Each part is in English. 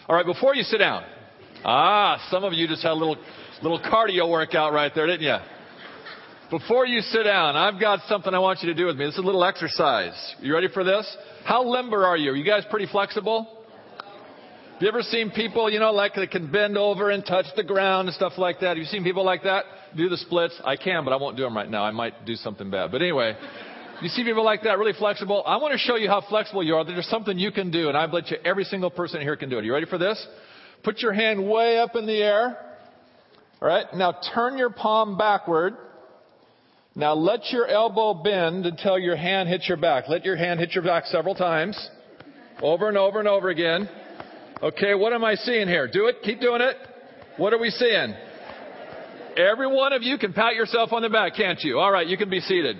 All right, before you sit down. Some of you just had a little cardio workout right there, didn't you? Before you sit down, I've got something I want you to do with me. This is a little exercise. You ready for this? How limber are you? Are you guys pretty flexible? Have you ever seen people, like they can bend over and touch the ground and stuff like that? Have you seen people like that do the splits? I can, but I won't do them right now. I might do something bad. But anyway, you see people like that, really flexible? I want to show you how flexible you are. There's something you can do, and I bet you every single person here can do it. Are you ready for this? Put your hand way up in the air. All right. Now turn your palm backward. Now let your elbow bend until your hand hits your back. Let your hand hit your back several times. Over and over and over again. Okay, what am I seeing here? Do it. Keep doing it. What are we seeing? Every one of you can pat yourself on the back, can't you? All right, you can be seated.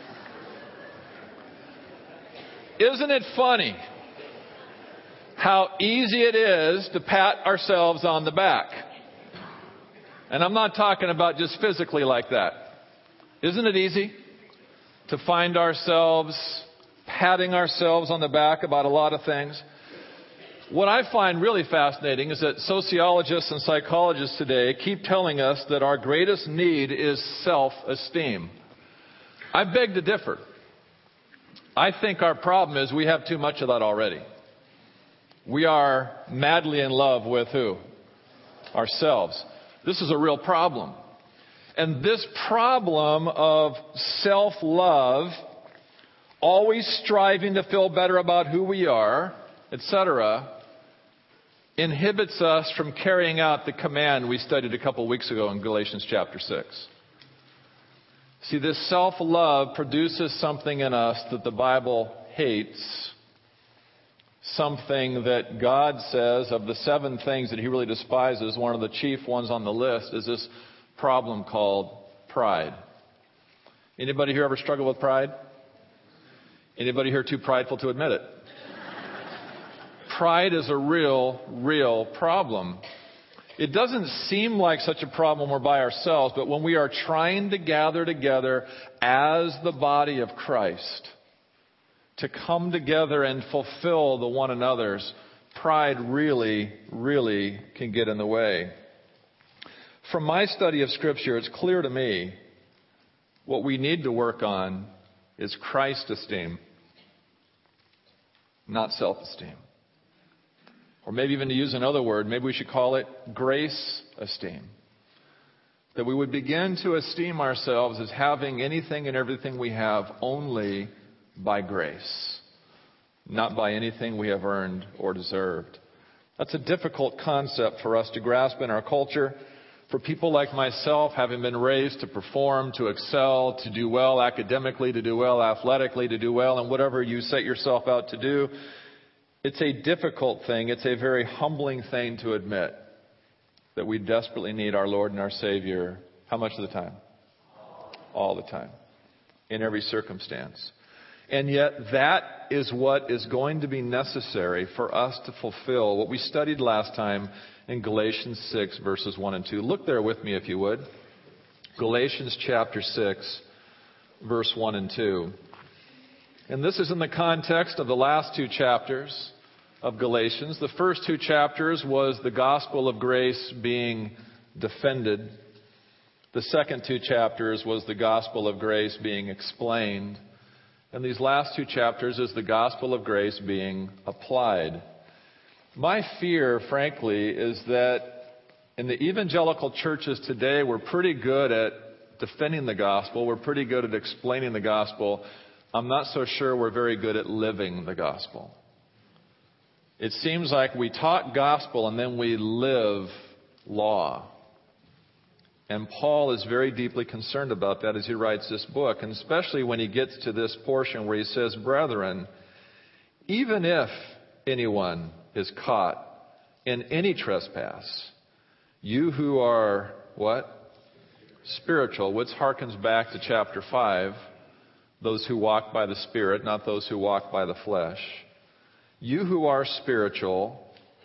Isn't it funny how easy it is to pat ourselves on the back? And I'm not talking about just physically like that. Isn't it easy to find ourselves patting ourselves on the back about a lot of things? What I find really fascinating is that sociologists and psychologists today keep telling us that our greatest need is self-esteem. I beg to differ. I think our problem is we have too much of that already. We are madly in love with who? Ourselves. This is a real problem. And this problem of self-love, always striving to feel better about who we are, etc., inhibits us from carrying out the command we studied a couple weeks ago in Galatians chapter 6. See, this self-love produces something in us that the Bible hates. Something that God says of the 7 things that He really despises, one of the chief ones on the list is this problem called pride. Anybody here ever struggle with pride? Anybody here too prideful to admit it? Pride is a real problem. It doesn't seem like such a problem when we're by ourselves, but when we are trying to gather together as the body of Christ, to come together and fulfill the one another's, pride really can get in the way. From my study of Scripture, it's clear to me what we need to work on is Christ esteem, not self-esteem. Or maybe even to use another word, maybe we should call it grace esteem. That we would begin to esteem ourselves as having anything and everything we have only by grace, not by anything we have earned or deserved. That's a difficult concept for us to grasp in our culture. For people like myself, having been raised to perform, to excel, to do well academically, to do well athletically, to do well in whatever you set yourself out to do, it's a difficult thing. It's a very humbling thing to admit that we desperately need our Lord and our Savior. How much of the time? All the time. In every circumstance. And yet that is what is going to be necessary for us to fulfill what we studied last time in Galatians 6 verses 1 and 2. Look there with me if you would. Galatians chapter 6 verse 1 and 2. And this is in the context of the last 2 chapters of Galatians. The first 2 chapters was the gospel of grace being defended. The second 2 chapters was the gospel of grace being explained. And these last 2 chapters is the gospel of grace being applied. My fear, frankly, is that in the evangelical churches today, we're pretty good at defending the gospel. We're pretty good at explaining the gospel. I'm not so sure we're very good at living the gospel. It seems like we talk gospel and then we live law. And Paul is very deeply concerned about that as he writes this book, and especially when he gets to this portion where he says, "Brethren, even if anyone is caught in any trespass, you who are," what? Spiritual, which harkens back to chapter 5, those who walk by the Spirit, not those who walk by the flesh. "You who are spiritual,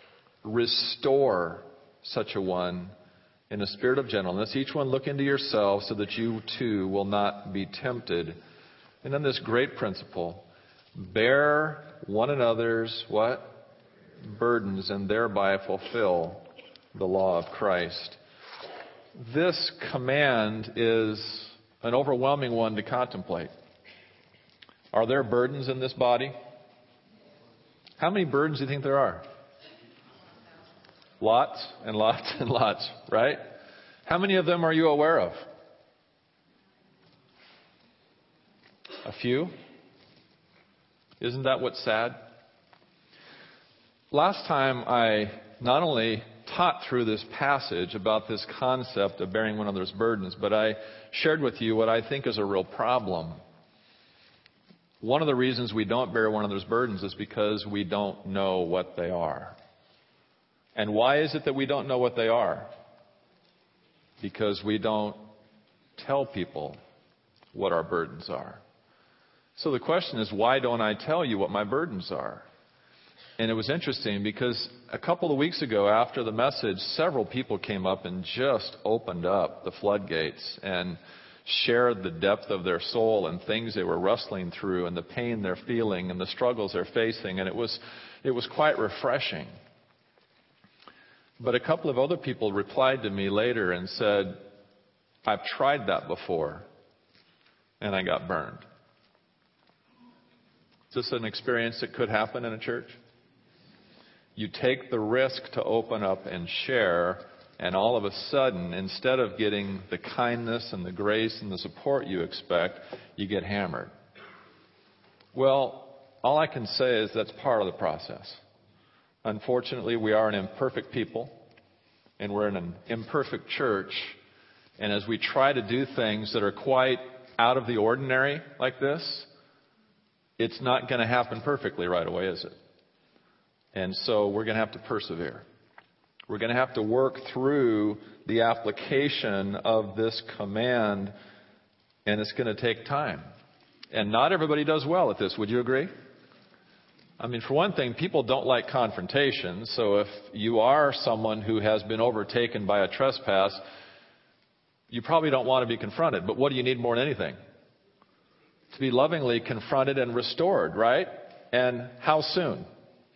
restore such a one in a spirit of gentleness. Each one look into yourselves so that you too will not be tempted." And then this great principle, bear one another's what? burdens and thereby fulfill the law of Christ. This command is an overwhelming one to contemplate. Are there burdens in this body? How many burdens do you think there are? Lots and lots and lots, right? How many of them are you aware of? A few? Isn't that what's sad? Last time I not only taught through this passage about this concept of bearing one another's burdens, but I shared with you what I think is a real problem. One of the reasons we don't bear one another's burdens is because we don't know what they are. And why is it that we don't know what they are? Because we don't tell people what our burdens are. So the question is, why don't I tell you what my burdens are? And it was interesting because a couple of weeks ago after the message, several people came up and just opened up the floodgates and shared the depth of their soul and things they were wrestling through and the pain they're feeling and the struggles they're facing. And it was quite refreshing. But a couple of other people replied to me later and said, I've tried that before and I got burned. Is this an experience that could happen in a church? You take the risk to open up and share, and all of a sudden, instead of getting the kindness and the grace and the support you expect, you get hammered. Well, all I can say is that's part of the process. Unfortunately, we are an imperfect people, and we're in an imperfect church, and as we try to do things that are quite out of the ordinary like this, it's not going to happen perfectly right away, is it? And so we're going to have to persevere. We're going to have to work through the application of this command, and it's going to take time. And not everybody does well at this. Would you agree? I mean, for one thing, people don't like confrontation. So if you are someone who has been overtaken by a trespass, you probably don't want to be confronted. But what do you need more than anything? To be lovingly confronted and restored, right? And how soon?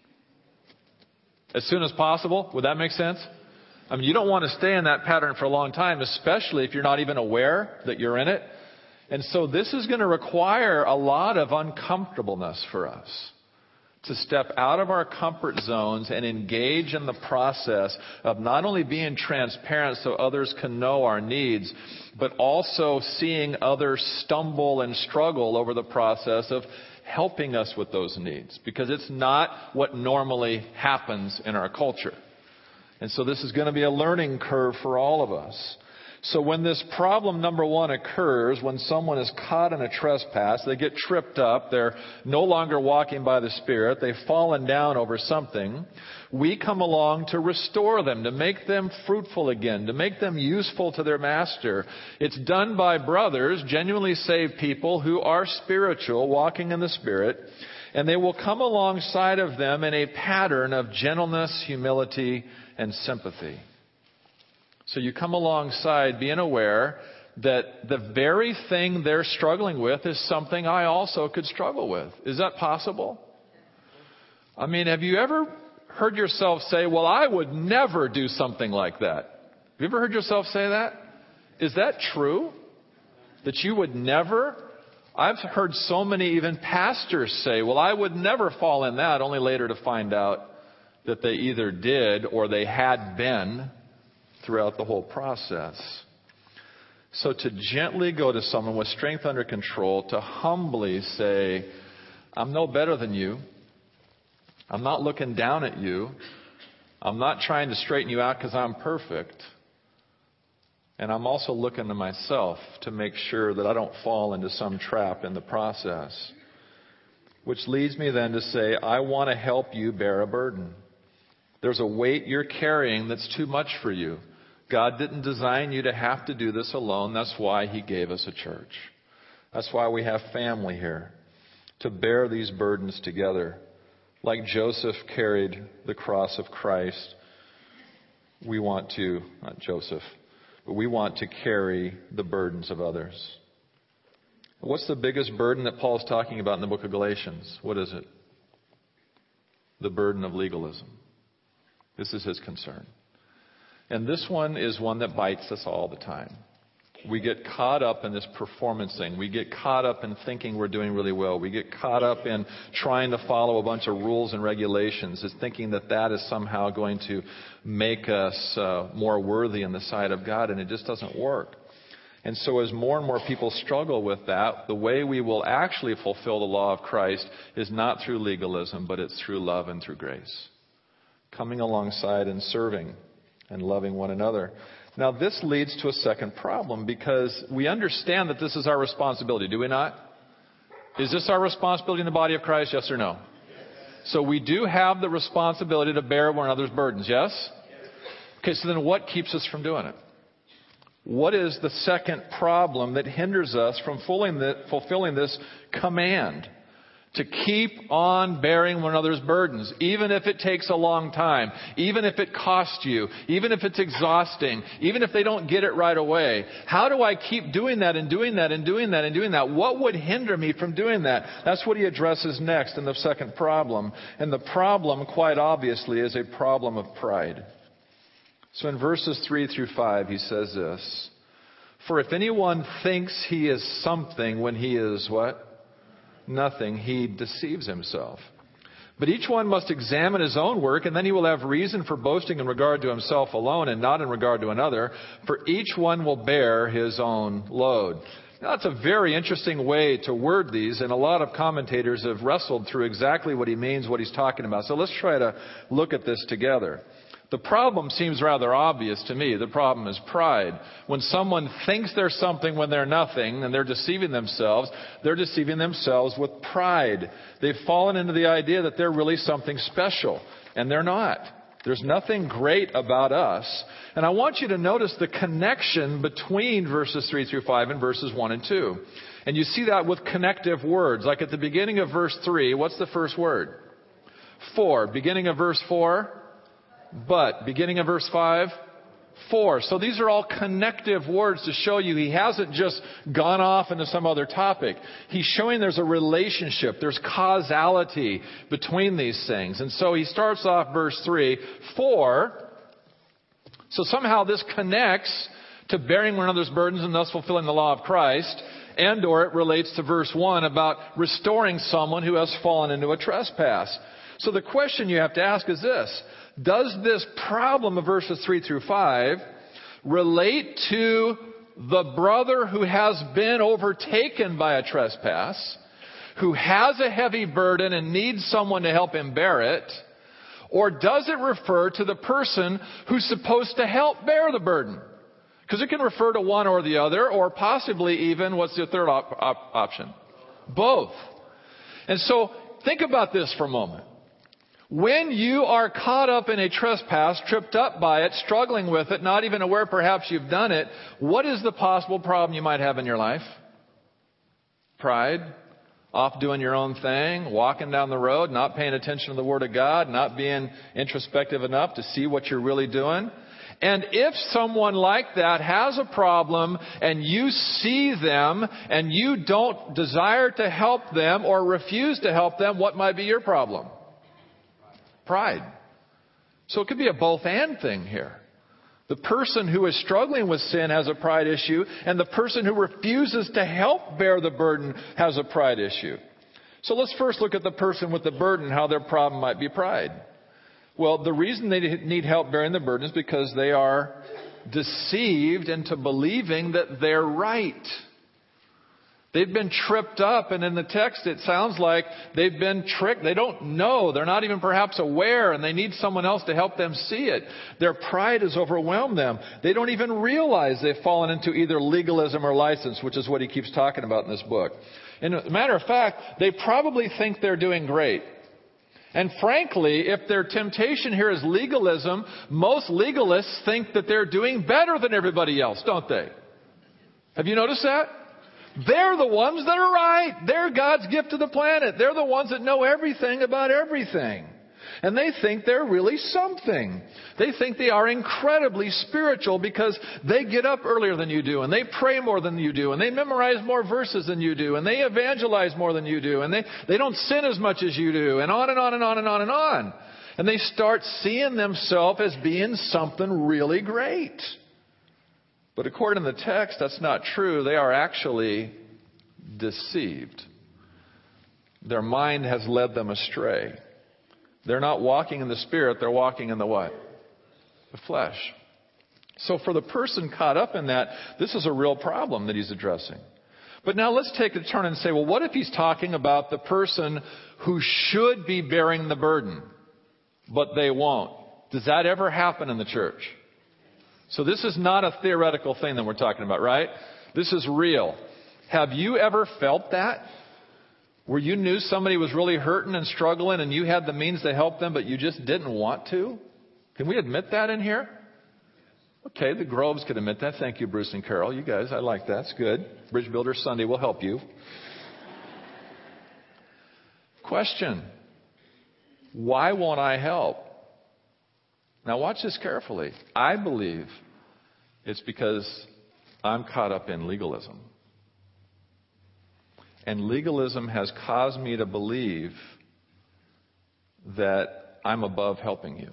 As soon as possible? Would that make sense? I mean, you don't want to stay in that pattern for a long time, especially if you're not even aware that you're in it. And so this is going to require a lot of uncomfortableness for us to step out of our comfort zones and engage in the process of not only being transparent so others can know our needs, but also seeing others stumble and struggle over the process of helping us with those needs, because it's not what normally happens in our culture. And so this is going to be a learning curve for all of us. So when this problem number one occurs, when someone is caught in a trespass, they get tripped up, they're no longer walking by the Spirit, they've fallen down over something, we come along to restore them, to make them fruitful again, to make them useful to their master. It's done by brothers, genuinely saved people who are spiritual, walking in the Spirit, and they will come alongside of them in a pattern of gentleness, humility, and sympathy. So you come alongside being aware that the very thing they're struggling with is something I also could struggle with. Is that possible? I mean, have you ever heard yourself say, well, I would never do something like that? Have you ever heard yourself say that? Is that true? That you would never? I've heard so many even pastors say, well, I would never fall in that, only later to find out that they either did or they had been throughout the whole process. So to gently go to someone with strength under control, to humbly say, I'm no better than you. I'm not looking down at you. I'm not trying to straighten you out because I'm perfect. And I'm also looking to myself to make sure that I don't fall into some trap in the process. Which leads me then to say, I want to help you bear a burden. There's a weight you're carrying that's too much for you. God didn't design you to have to do this alone. That's why He gave us a church. That's why we have family here, to bear these burdens together. Like Joseph carried the cross of Christ, we want to, not Joseph, but we want to carry the burdens of others. What's the biggest burden that Paul's talking about in the book of Galatians? What is it? the burden of legalism. This is his concern. And this one is one that bites us all the time. We get caught up in this performance thing. We get caught up in thinking we're doing really well. We get caught up in trying to follow a bunch of rules and regulations, is thinking that that is somehow going to make us more worthy in the sight of God, and it just doesn't work. And so as more and more people struggle with that, the way we will actually fulfill the law of Christ is not through legalism, but it's through love and through grace. Coming alongside and serving and loving one another. Now, this leads to a second problem, because we understand that this is our responsibility, do we not? Is this our responsibility in the body of Christ, yes or no? Yes. So we do have the responsibility to bear one another's burdens, yes? Okay, so then what keeps us from doing it? What is the second problem that hinders us from fulfilling this command? To keep on bearing one another's burdens, even if it takes a long time, even if it costs you, even if it's exhausting, even if they don't get it right away. How do I keep doing that and doing that and doing that and doing that? What would hinder me from doing that? That's what he addresses next in the second problem. And the problem, quite obviously, is a problem of pride. So in verses 3 through 5, he says this: "For if anyone thinks he is something when he is" what? "Nothing, he deceives himself. But each one must examine his own work, and then he will have reason for boasting in regard to himself alone and not in regard to another, for each one will bear his own load." Now, that's a very interesting way to word these, and a lot of commentators have wrestled through exactly what he means, what he's talking about. So let's try to look at this together. The problem seems rather obvious to me. The problem is pride. When someone thinks they're something when they're nothing, and they're deceiving themselves with pride. They've fallen into the idea that they're really something special, and they're not. There's nothing great about us. And I want you to notice the connection between verses 3 through 5 and verses 1 and 2. And you see that with connective words. Like at the beginning of verse 3, what's the first word? For. Beginning of verse 4? But. Beginning of verse 5, for. So these are all connective words to show you he hasn't just gone off into some other topic. He's showing there's a relationship, there's causality between these things. And so he starts off verse 3, for. So somehow this connects to bearing one another's burdens and thus fulfilling the law of Christ. And or it relates to verse 1 about restoring someone who has fallen into a trespass. So the question you have to ask is this: does this problem of verses 3 through 5 relate to the brother who has been overtaken by a trespass, who has a heavy burden and needs someone to help him bear it? Or does it refer to the person who's supposed to help bear the burden? Because it can refer to one or the other, or possibly even, what's the third option? Both. And so think about this for a moment. When you are caught up in a trespass, tripped up by it, struggling with it, not even aware perhaps you've done it, what is the possible problem you might have in your life? Pride. Off doing your own thing, walking down the road, not paying attention to the Word of God, not being introspective enough to see what you're really doing. And if someone like that has a problem and you see them and you don't desire to help them or refuse to help them, what might be your problem? Pride. So it could be a both and thing here. The person who is struggling with sin has a pride issue, and the person who refuses to help bear the burden has a pride issue. So let's first look at the person with the burden, how their problem might be pride. Well, the reason they need help bearing the burden is because they are deceived into believing that they're right. They've been tripped up, and in the text it sounds like they've been tricked. They don't know. They're not even perhaps aware, and they need someone else to help them see it. Their pride has overwhelmed them. They don't even realize they've fallen into either legalism or license, which is what he keeps talking about in this book. And as a matter of fact, they probably think they're doing great. And frankly, if their temptation here is legalism, most legalists think that they're doing better than everybody else, don't they? Have you noticed that? They're the ones that are right. They're God's gift to the planet. They're the ones that know everything about everything. And they think they're really something. They think they are incredibly spiritual because they get up earlier than you do, and they pray more than you do, and they memorize more verses than you do, and they evangelize more than you do, and they don't sin as much as you do, and on and on and on and on and on. And they start seeing themselves as being something really great. But according to the text, that's not true. They are actually deceived. Their mind has led them astray. They're not walking in the Spirit, they're walking in the what? The flesh. So for the person caught up in that, this is a real problem that he's addressing. But now let's take a turn and say, well, what if he's talking about the person who should be bearing the burden, but they won't? Does that ever happen in the church? So this is not a theoretical thing that we're talking about, right? This is real. Have you ever felt that? Where you knew somebody was really hurting and struggling and you had the means to help them, but you just didn't want to? Can we admit that in here? Okay, the Groves could admit that. Thank you, Bruce and Carol. You guys, I like that. It's good. Bridge Builder Sunday will help you. Question. Why won't I help? Now watch this carefully. I believe it's because I'm caught up in legalism. And legalism has caused me to believe that I'm above helping you.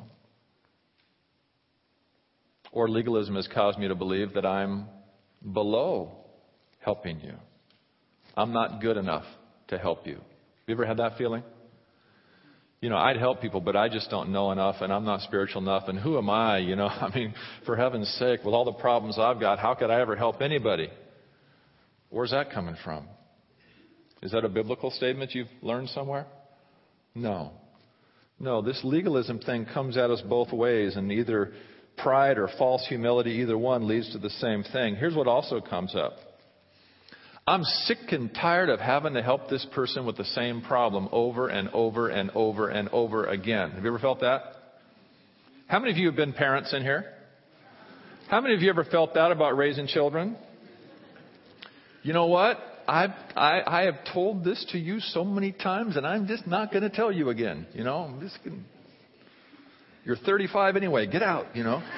Or legalism has caused me to believe that I'm below helping you. I'm not good enough to help you. Have you ever had that feeling? You know, I'd help people, but I just don't know enough, and I'm not spiritual enough, and who am I? You know, I mean, for heaven's sake, with all the problems I've got, how could I ever help anybody? Where's that coming from? Is that a biblical statement you've learned somewhere? No. No, this legalism thing comes at us both ways, and either pride or false humility, either one leads to the same thing. Here's what also comes up. I'm sick and tired of having to help this person with the same problem over and over and over and over again. Have you ever felt that? How many of you have been parents in here? How many of you ever felt that about raising children? You know what? I have told this to you so many times, and I'm just not going to tell you again. You know, I'm just going. You're 35 anyway. Get out. You know.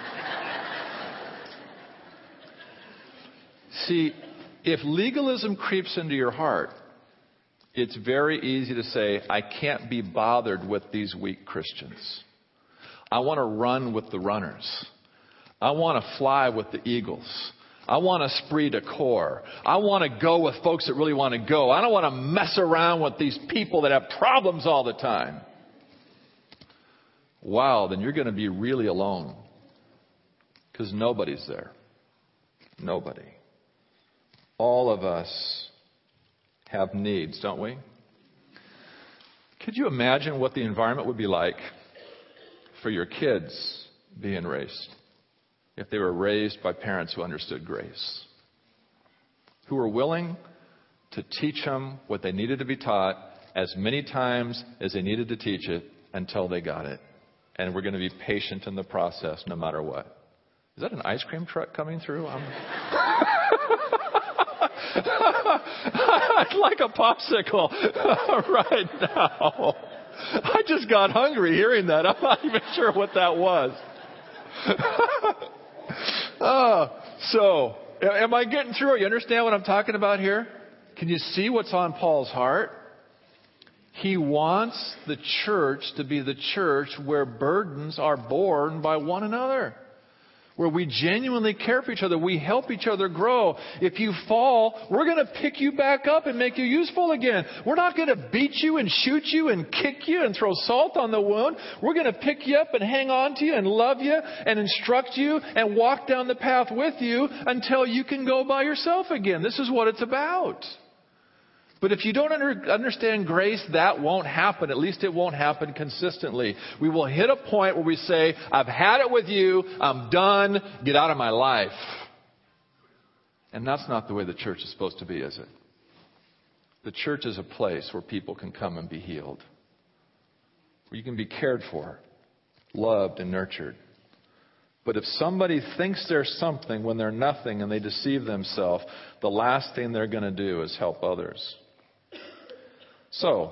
See, if legalism creeps into your heart, it's very easy to say, I can't be bothered with these weak Christians. I want to run with the runners. I want to fly with the eagles. I want esprit de corps. I want to go with folks that really want to go. I don't want to mess around with these people that have problems all the time. Wow, then you're going to be really alone. Because nobody's there. Nobody. All of us have needs, don't we? Could you imagine what the environment would be like for your kids being raised? If they were raised by parents who understood grace, who were willing to teach them what they needed to be taught as many times as they needed to teach it until they got it. And we're going to be patient in the process no matter what. Is that an ice cream truck coming through? I'd like a popsicle right now. I just got hungry hearing that. I'm not even sure what that was. So, am I getting through it? You understand what I'm talking about here? Can you see what's on Paul's heart? He wants the church to be the church where burdens are borne by one another. Where we genuinely care for each other. We help each other grow. If you fall, we're going to pick you back up and make you useful again. We're not going to beat you and shoot you and kick you and throw salt on the wound. We're going to pick you up and hang on to you and love you and instruct you and walk down the path with you until you can go by yourself again. This is what it's about. But if you don't understand grace, that won't happen. At least it won't happen consistently. We will hit a point where we say, I've had it with you. I'm done. Get out of my life. And that's not the way the church is supposed to be, is it? The church is a place where people can come and be healed. Where you can be cared for, loved, and nurtured. But if somebody thinks they're something when they're nothing and they deceive themselves, the last thing they're going to do is help others. So,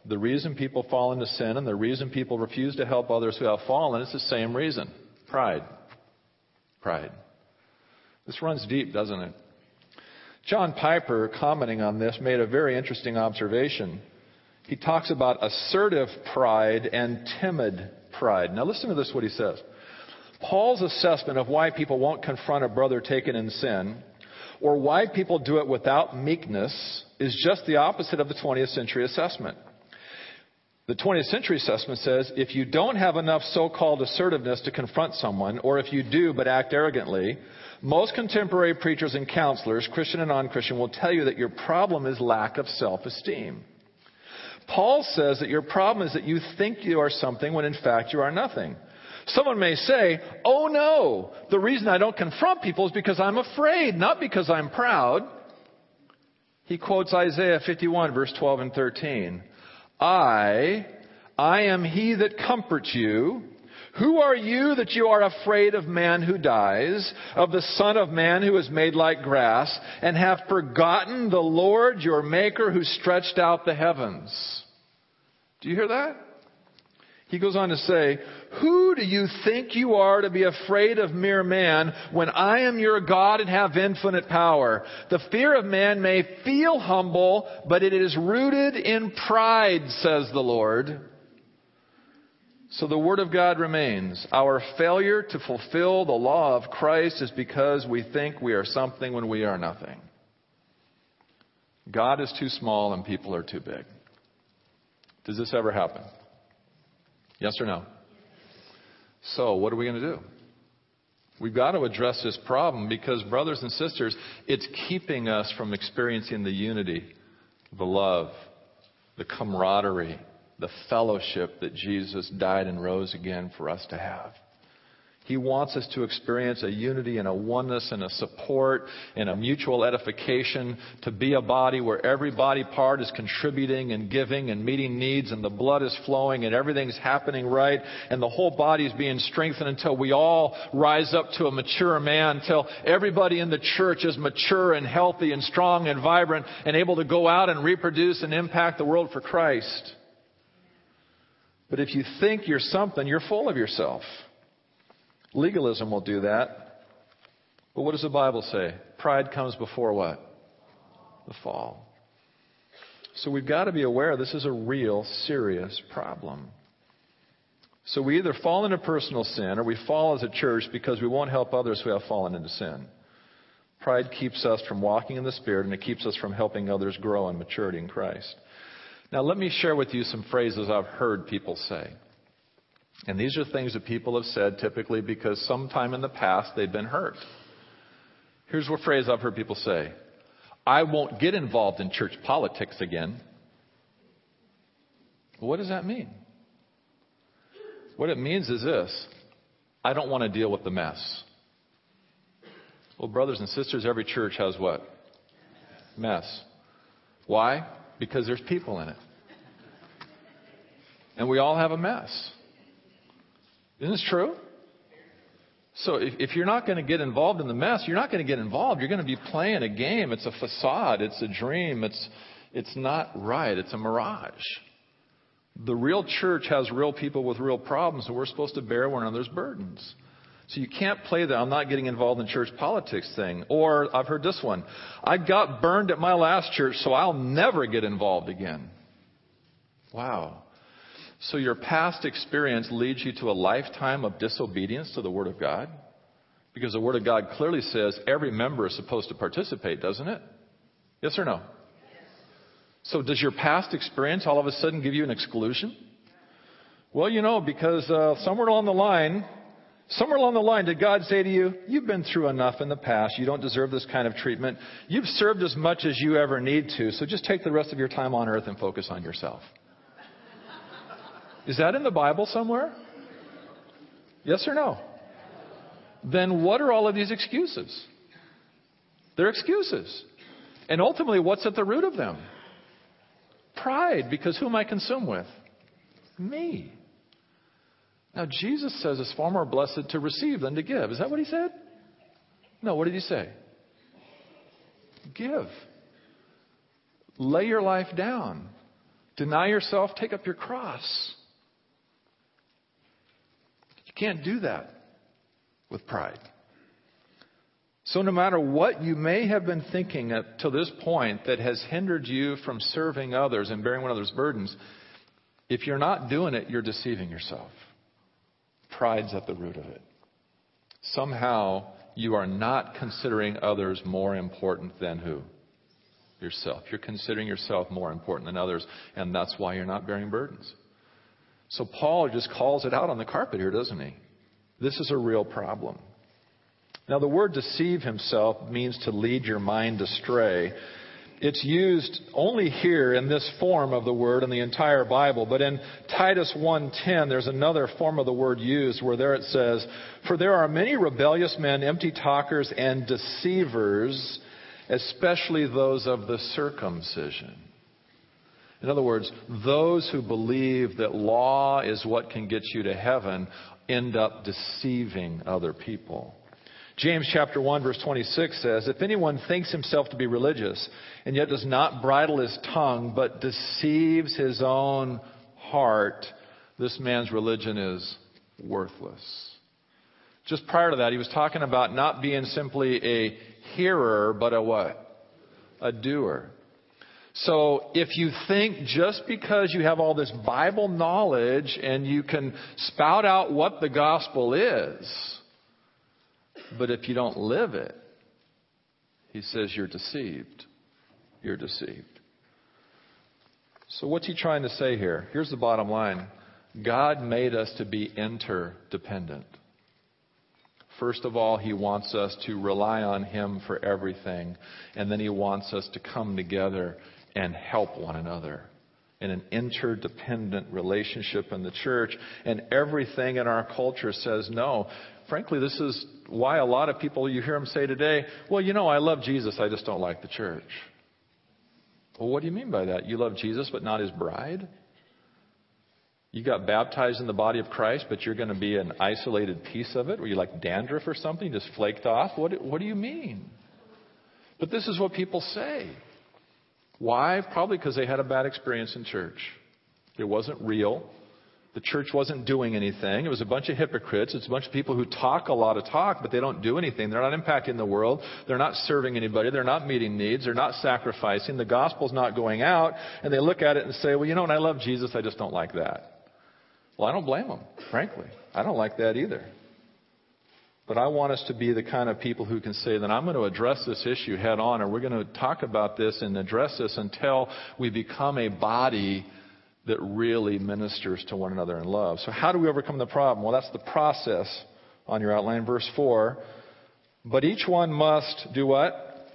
The reason people fall into sin and the reason people refuse to help others who have fallen is the same reason. Pride. Pride. This runs deep, doesn't it? John Piper, commenting on this, made a very interesting observation. He talks about assertive pride and timid pride. Now listen to this, what he says. Paul's assessment of why people won't confront a brother taken in sin, or why people do it without meekness, is just the opposite of the 20th century assessment. The 20th century assessment says, if you don't have enough so-called assertiveness to confront someone, or if you do but act arrogantly, most contemporary preachers and counselors, Christian and non-Christian, will tell you that your problem is lack of self-esteem. Paul says that your problem is that you think you are something when in fact you are nothing. Someone may say, oh no, the reason I don't confront people is because I'm afraid, not because I'm proud. He quotes Isaiah 51, verse 12 and 13. I am he that comforts you. Who are you that you are afraid of man who dies, of the Son of Man who is made like grass, and have forgotten the Lord your Maker who stretched out the heavens? Do you hear that? He goes on to say, who do you think you are to be afraid of mere man when I am your God and have infinite power? The fear of man may feel humble, but it is rooted in pride, says the Lord. So the Word of God remains. Our failure to fulfill the law of Christ is because we think we are something when we are nothing. God is too small and people are too big. Does this ever happen? Yes or no? So what are we going to do? We've got to address this problem because, brothers and sisters, it's keeping us from experiencing the unity, the love, the camaraderie, the fellowship that Jesus died and rose again for us to have. He wants us to experience a unity and a oneness and a support and a mutual edification, to be a body where every body part is contributing and giving and meeting needs, and the blood is flowing and everything's happening right, and the whole body is being strengthened until we all rise up to a mature man, until everybody in the church is mature and healthy and strong and vibrant and able to go out and reproduce and impact the world for Christ. But if you think you're something, you're full of yourself. Legalism will do that. But what does the Bible say? Pride comes before what? The fall. So we've got to be aware this is a real, serious problem. So we either fall into personal sin or we fall as a church because we won't help others who have fallen into sin. Pride keeps us from walking in the Spirit, and it keeps us from helping others grow in maturity in Christ. Now let me share with you some phrases I've heard people say. And these are things that people have said typically because sometime in the past they've been hurt. Here's a phrase I've heard people say. I won't get involved in church politics again. What does that mean? What it means is this. I don't want to deal with the mess. Well, brothers and sisters, every church has what? Mess. Why? Because there's people in it. And we all have a mess. Isn't this true? So if you're not going to get involved in the mess, you're not going to get involved. You're going to be playing a game. It's a facade. It's a dream. It's not right. It's a mirage. The real church has real people with real problems, and we're supposed to bear one another's burdens. So you can't play the I'm not getting involved in church politics thing. Or I've heard this one. I got burned at my last church, so I'll never get involved again. Wow. So your past experience leads you to a lifetime of disobedience to the Word of God? Because the Word of God clearly says every member is supposed to participate, doesn't it? Yes or no? So does your past experience all of a sudden give you an exclusion? Well, because somewhere along the line, did God say to you, you've been through enough in the past. You don't deserve this kind of treatment. You've served as much as you ever need to. So just take the rest of your time on earth and focus on yourself. Is that in the Bible somewhere? Yes or no? Then what are all of these excuses? They're excuses. And ultimately, what's at the root of them? Pride, because who am I consumed with? Me. Now, Jesus says it's far more blessed to receive than to give. Is that what he said? No, what did he say? Give. Lay your life down. Deny yourself, take up your cross. You can't do that with pride. So no matter what you may have been thinking up to this point that has hindered you from serving others and bearing one another's burdens, if you're not doing it, you're deceiving yourself. Pride's at the root of it. Somehow you are not considering others more important than who? Yourself. You're considering yourself more important than others, and that's why you're not bearing burdens. So Paul just calls it out on the carpet here, doesn't he? This is a real problem. Now, the word deceive himself means to lead your mind astray. It's used only here in this form of the word in the entire Bible. But in Titus 1:10, there's another form of the word used where there it says, "For there are many rebellious men, empty talkers, and deceivers, especially those of the circumcision." In other words, those who believe that law is what can get you to heaven end up deceiving other people. James chapter 1 verse 26 says, "If anyone thinks himself to be religious and yet does not bridle his tongue but deceives his own heart, this man's religion is worthless." Just prior to that, he was talking about not being simply a hearer, but a what? A doer. So if you think just because you have all this Bible knowledge and you can spout out what the gospel is, but if you don't live it, he says you're deceived. You're deceived. So what's he trying to say here? Here's the bottom line. God made us to be interdependent. First of all, he wants us to rely on him for everything. And then he wants us to come together and help one another in an interdependent relationship in the church. And everything in our culture says no. Frankly, this is why a lot of people, you hear them say today, "Well, I love Jesus, I just don't like the church." Well, what do you mean by that? You love Jesus but not his bride? You got baptized in the body of Christ, but you're going to be an isolated piece of it? Were you like dandruff or something, just flaked off? What do you mean? But this is what people say. Why? Probably because they had a bad experience in church. It wasn't real. The church wasn't doing anything. It was a bunch of hypocrites. It's a bunch of people who talk a lot of talk, but they don't do anything. They're not impacting the world. They're not serving anybody. They're not meeting needs. They're not sacrificing. The gospel's not going out. And they look at it and say, "Well, and I love Jesus. I just don't like that." Well, I don't blame them, frankly. I don't like that either. But I want us to be the kind of people who can say that I'm going to address this issue head on, and we're going to talk about this and address this until we become a body that really ministers to one another in love. So how do we overcome the problem? Well, that's the process on your outline. Verse 4. But each one must do what?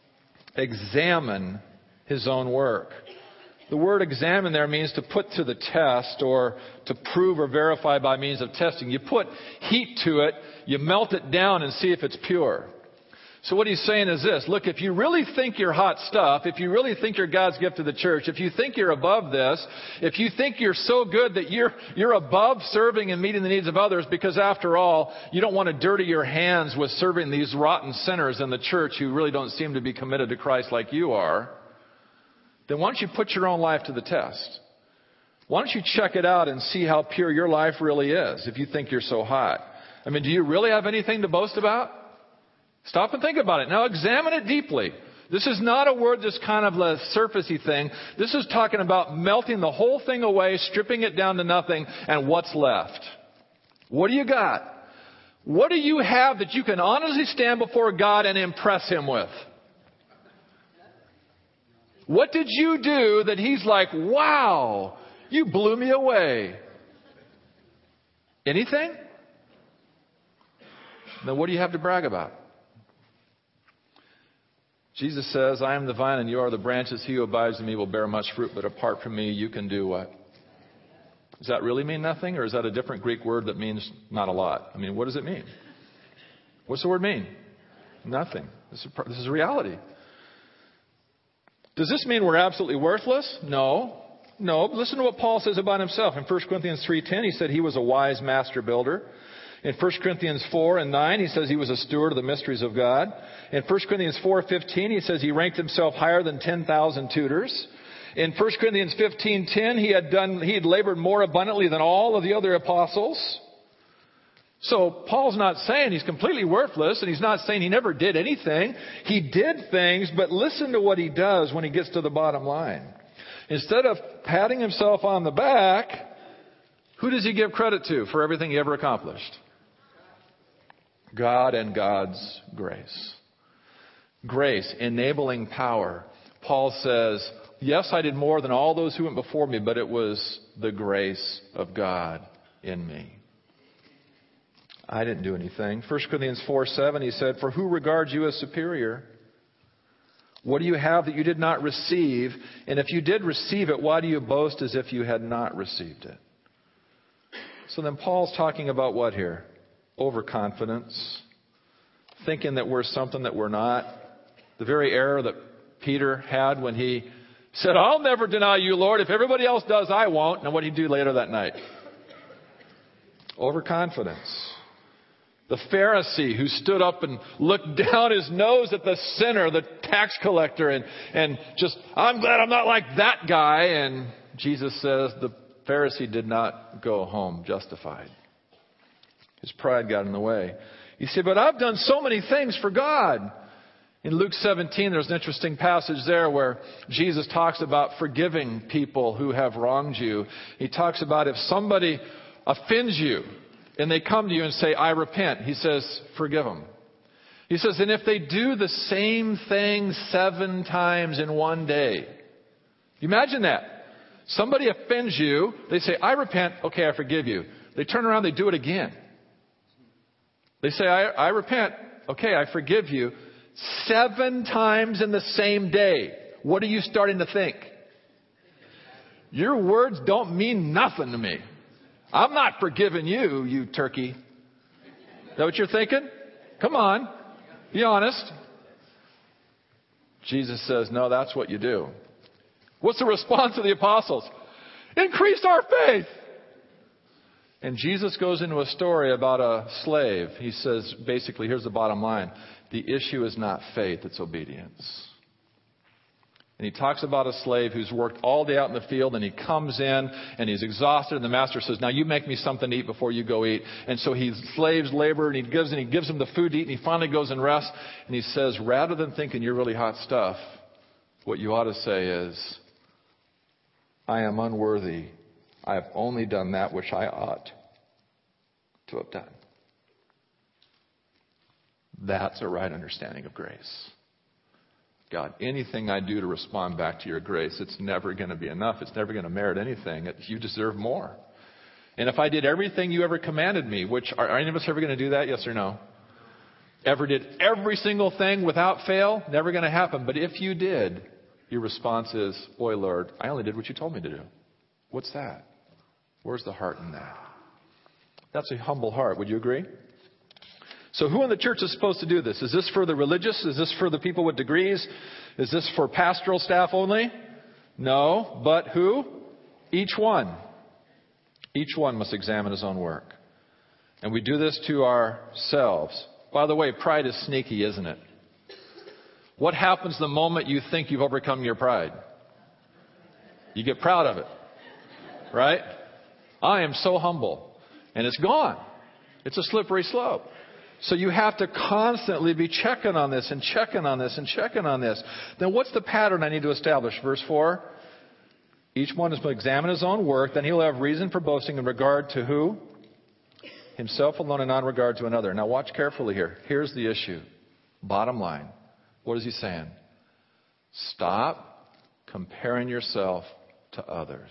Examine his own work. The word examine there means to put to the test or to prove or verify by means of testing. You put heat to it, you melt it down and see if it's pure. So what he's saying is this. Look, if you really think you're hot stuff, if you really think you're God's gift to the church, if you think you're above this, if you think you're so good that you're above serving and meeting the needs of others, because after all, you don't want to dirty your hands with serving these rotten sinners in the church who really don't seem to be committed to Christ like you are, then why don't you put your own life to the test? Why don't you check it out and see how pure your life really is if you think you're so hot? I mean, do you really have anything to boast about? Stop and think about it. Now examine it deeply. This is not a word that's kind of a surfacey thing. This is talking about melting the whole thing away, stripping it down to nothing, and what's left. What do you got? What do you have that you can honestly stand before God and impress him with? What did you do that he's like, wow, you blew me away? Anything? Then what do you have to brag about? Jesus says, I am the vine and you are the branches. He who abides in me will bear much fruit, but apart from me, you can do what? Does that really mean nothing? Or is that a different Greek word that means not a lot? I mean, what does it mean? What's the word mean? Nothing. This is reality. Does this mean we're absolutely worthless? No. Listen to what Paul says about himself. In 1 Corinthians 3:10, he said he was a wise master builder. In 1 Corinthians 4:9, he says he was a steward of the mysteries of God. In 1 Corinthians 4:15, he says he ranked himself higher than 10,000 tutors. In 1 Corinthians 15:10, he had labored more abundantly than all of the other apostles. So Paul's not saying he's completely worthless, and he's not saying he never did anything. He did things, but listen to what he does when he gets to the bottom line. Instead of patting himself on the back, who does he give credit to for everything he ever accomplished? God and God's grace. Grace, enabling power. Paul says, yes, I did more than all those who went before me, but it was the grace of God in me. I didn't do anything. 1 Corinthians 4:7, he said, for who regards you as superior? What do you have that you did not receive? And if you did receive it, why do you boast as if you had not received it? So then Paul's talking about what here? Overconfidence. Thinking that we're something that we're not. The very error that Peter had when he said, I'll never deny you, Lord. If everybody else does, I won't. And what did he do later that night? Overconfidence. The Pharisee who stood up and looked down his nose at the sinner, the tax collector, and just, I'm glad I'm not like that guy. And Jesus says the Pharisee did not go home justified. His pride got in the way. He said, but I've done so many things for God. In Luke 17, there's an interesting passage there where Jesus talks about forgiving people who have wronged you. He talks about if somebody offends you, and they come to you and say, I repent. He says, forgive them. He says, and if they do the same thing 7 times in one day. Imagine that. Somebody offends you. They say, I repent. Okay, I forgive you. They turn around, they do it again. They say, I repent. Okay, I forgive you. 7 times in the same day. What are you starting to think? Your words don't mean nothing to me. I'm not forgiving you, you turkey. Is that what you're thinking? Come on. Be honest. Jesus says, no, that's what you do. What's the response of the apostles? Increase our faith. And Jesus goes into a story about a slave. He says, basically, here's the bottom line. The issue is not faith, it's obedience. And he talks about a slave who's worked all day out in the field, and he comes in and he's exhausted, and the master says, now you make me something to eat before you go eat. And so he slaves labor, and he gives him the food to eat, and he finally goes and rests. And he says, rather than thinking you're really hot stuff, what you ought to say is, I am unworthy. I have only done that which I ought to have done. That's a right understanding of grace. God, anything I do to respond back to your grace, it's never going to be enough. It's never going to merit anything. You deserve more. And if I did everything you ever commanded me, which are any of us ever going to do that? Yes or no? Ever did every single thing without fail? Never going to happen. But if you did, your response is, boy, Lord, I only did what you told me to do. What's that? Where's the heart in that? That's a humble heart. Would you agree? So who in the church is supposed to do this? Is this for the religious? Is this for the people with degrees? Is this for pastoral staff only? No. But who? Each one. Each one must examine his own work. And we do this to ourselves. By the way, pride is sneaky, isn't it? What happens the moment you think you've overcome your pride? You get proud of it. Right? I am so humble. And it's gone. It's a slippery slope. So you have to constantly be checking on this and checking on this and checking on this. Then what's the pattern I need to establish? Verse 4. Each one is to examine his own work. Then he'll have reason for boasting in regard to who? Himself alone and not in regard to another. Now watch carefully here. Here's the issue. Bottom line. What is he saying? Stop comparing yourself to others.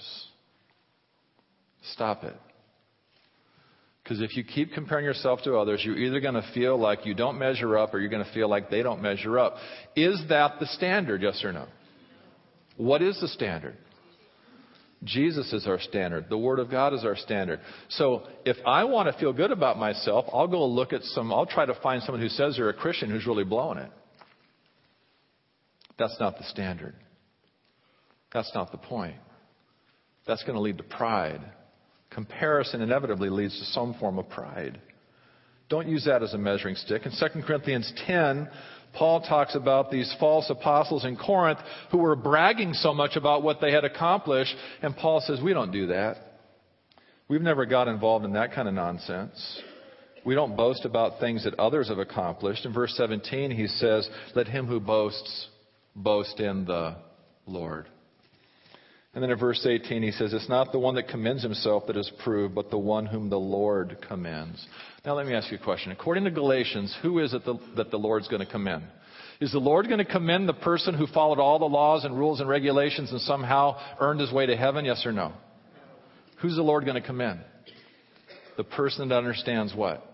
Stop it. Because if you keep comparing yourself to others, you're either going to feel like you don't measure up or you're going to feel like they don't measure up. Is that the standard, yes or no? What is the standard? Jesus is our standard. The Word of God is our standard. So if I want to feel good about myself, I'll go look at I'll try to find someone who says they're a Christian who's really blowing it. That's not the standard. That's not the point. That's going to lead to pride. Comparison inevitably leads to some form of pride. Don't use that as a measuring stick. In 2 Corinthians 10, Paul talks about these false apostles in Corinth who were bragging so much about what they had accomplished. And Paul says, we don't do that. We've never got involved in that kind of nonsense. We don't boast about things that others have accomplished. In verse 17, he says, let him who boasts, boast in the Lord. And then in verse 18, he says, it's not the one that commends himself that is proved, but the one whom the Lord commends. Now let me ask you a question. According to Galatians, who is it that the Lord's going to commend? Is the Lord going to commend the person who followed all the laws and rules and regulations and somehow earned his way to heaven? Yes or no? Who's the Lord going to commend? The person that understands what?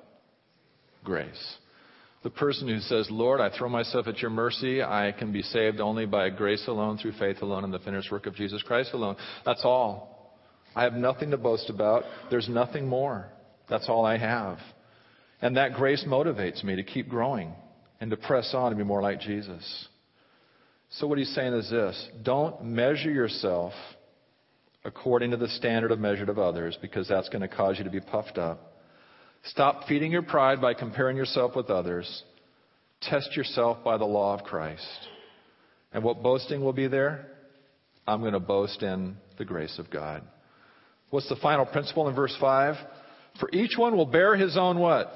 Grace. The person who says, Lord, I throw myself at your mercy. I can be saved only by grace alone, through faith alone, and the finished work of Jesus Christ alone. That's all. I have nothing to boast about. There's nothing more. That's all I have. And that grace motivates me to keep growing and to press on to be more like Jesus. So what he's saying is this. Don't measure yourself according to the standard of measure of others, because that's going to cause you to be puffed up. Stop feeding your pride by comparing yourself with others. Test yourself by the law of Christ. And what boasting will be there? I'm going to boast in the grace of God. What's the final principle in verse 5? For each one will bear his own what?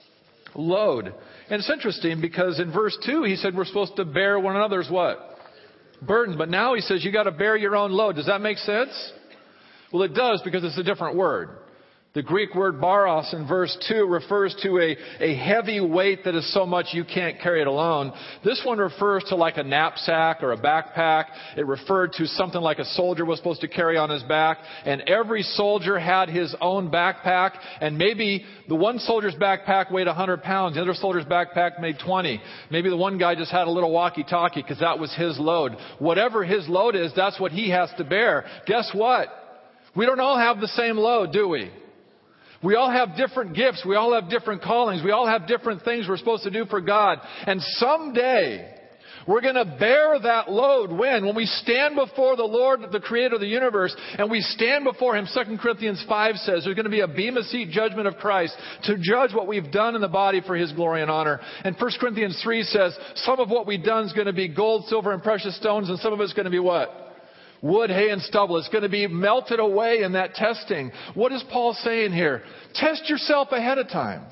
Load. And it's interesting because in verse 2 he said we're supposed to bear one another's what? Burdens. But now he says you got to bear your own load. Does that make sense? Well, it does, because it's a different word. The Greek word baros in verse 2 refers to a heavy weight that is so much you can't carry it alone. This one refers to like a knapsack or a backpack. It referred to something like a soldier was supposed to carry on his back. And every soldier had his own backpack. And maybe the one soldier's backpack weighed 100 pounds. The other soldier's backpack made 20. Maybe the one guy just had a little walkie-talkie because that was his load. Whatever his load is, that's what he has to bear. Guess what? We don't all have the same load, do we? We all have different gifts. We all have different callings. We all have different things we're supposed to do for God. And someday, we're going to bear that load when we stand before the Lord, the Creator of the universe, and we stand before Him. 2 Corinthians 5 says there's going to be a bema seat judgment of Christ to judge what we've done in the body for His glory and honor. And 1 Corinthians 3 says some of what we've done is going to be gold, silver, and precious stones, and some of it's going to be what? Wood, hay, and stubble. It's going to be melted away in that testing. What is Paul saying here? Test yourself ahead of time.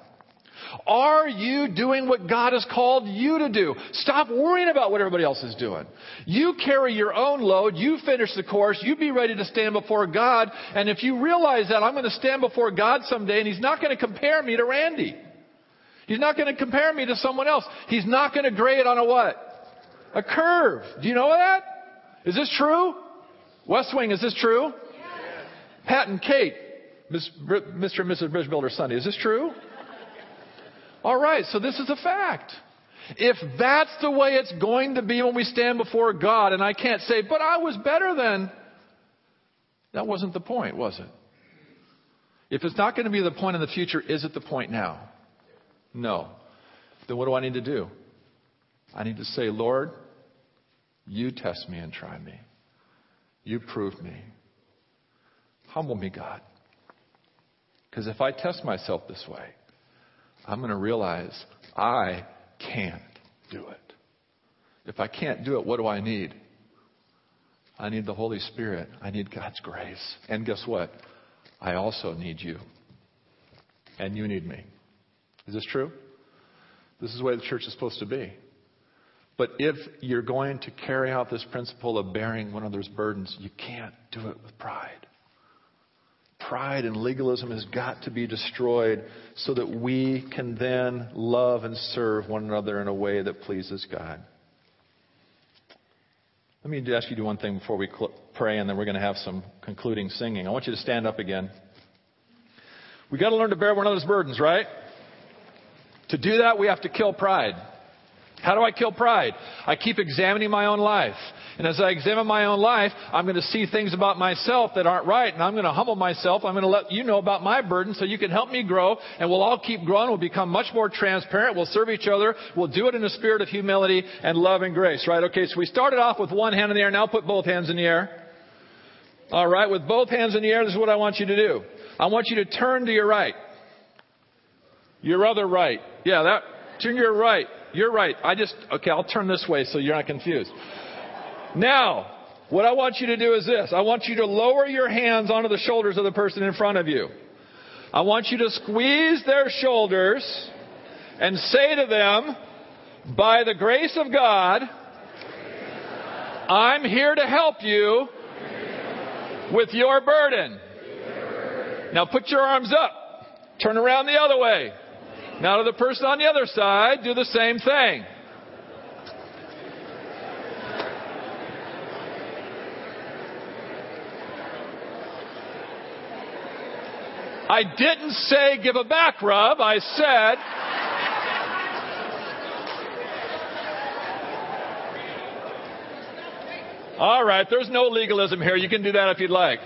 Are you doing what God has called you to do? Stop worrying about what everybody else is doing. You carry your own load. You finish the course. You be ready to stand before God. And if you realize that I'm going to stand before God someday, and He's not going to compare me to Randy. He's not going to compare me to someone else. He's not going to grade on a what? A curve. Do you know that? Is this true? West Wing, is this true? Yes. Pat and Kate, Mr. and Mrs. Bridge Builder Sunday, is this true? All right, so this is a fact. If that's the way it's going to be when we stand before God, and I can't say, but I was better than, that wasn't the point, was it? If it's not going to be the point in the future, is it the point now? No. Then what do I need to do? I need to say, Lord, you test me and try me. You prove me. Humble me, God. Because if I test myself this way, I'm going to realize I can't do it. If I can't do it, what do I need? I need the Holy Spirit. I need God's grace. And guess what? I also need you. And you need me. Is this true? This is the way the church is supposed to be. But if you're going to carry out this principle of bearing one another's burdens, you can't do it with pride. Pride and legalism has got to be destroyed so that we can then love and serve one another in a way that pleases God. Let me ask you to do one thing before we pray, and then we're going to have some concluding singing. I want you to stand up again. We've got to learn to bear one another's burdens, right? To do that, we have to kill pride. How do I kill pride? I keep examining my own life. And as I examine my own life, I'm going to see things about myself that aren't right. And I'm going to humble myself. I'm going to let you know about my burden so you can help me grow. And we'll all keep growing. We'll become much more transparent. We'll serve each other. We'll do it in a spirit of humility and love and grace. Right? Okay, so we started off with one hand in the air. Now put both hands in the air. All right, with both hands in the air, this is what I want you to do. I want you to turn to your right. Your other right. Yeah, turn your right. You're right. Okay, I'll turn this way so you're not confused. Now, what I want you to do is this. I want you to lower your hands onto the shoulders of the person in front of you. I want you to squeeze their shoulders and say to them, by the grace of God, I'm here to help you with your burden. Now put your arms up. Turn around the other way. Now to the person on the other side, do the same thing. I didn't say give a back rub. I said, all right, there's no legalism here. You can do that if you'd like.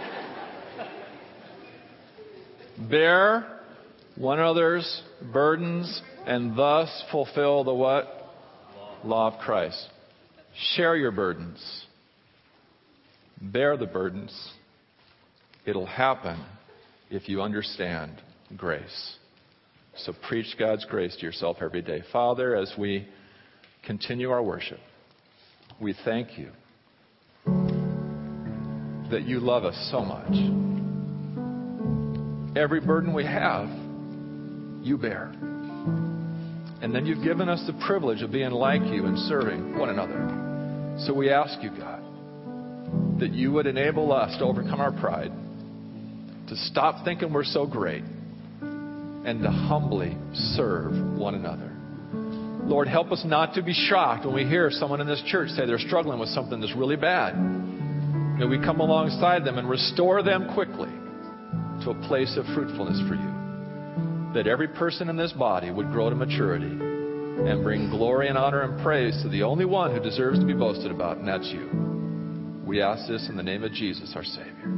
Bear one another's burdens and thus fulfill the what? Law of Christ. Share your burdens. Bear the burdens. It'll happen if you understand grace. So preach God's grace to yourself every day. Father, as we continue our worship, we thank you that you love us so much. Every burden we have, you bear. And then you've given us the privilege of being like you and serving one another. So we ask you, God, that you would enable us to overcome our pride, to stop thinking we're so great, and to humbly serve one another. Lord, help us not to be shocked when we hear someone in this church say they're struggling with something that's really bad. May we come alongside them and restore them quickly to a place of fruitfulness for you. That every person in this body would grow to maturity and bring glory and honor and praise to the only one who deserves to be boasted about, and that's you. We ask this in the name of Jesus, our Savior.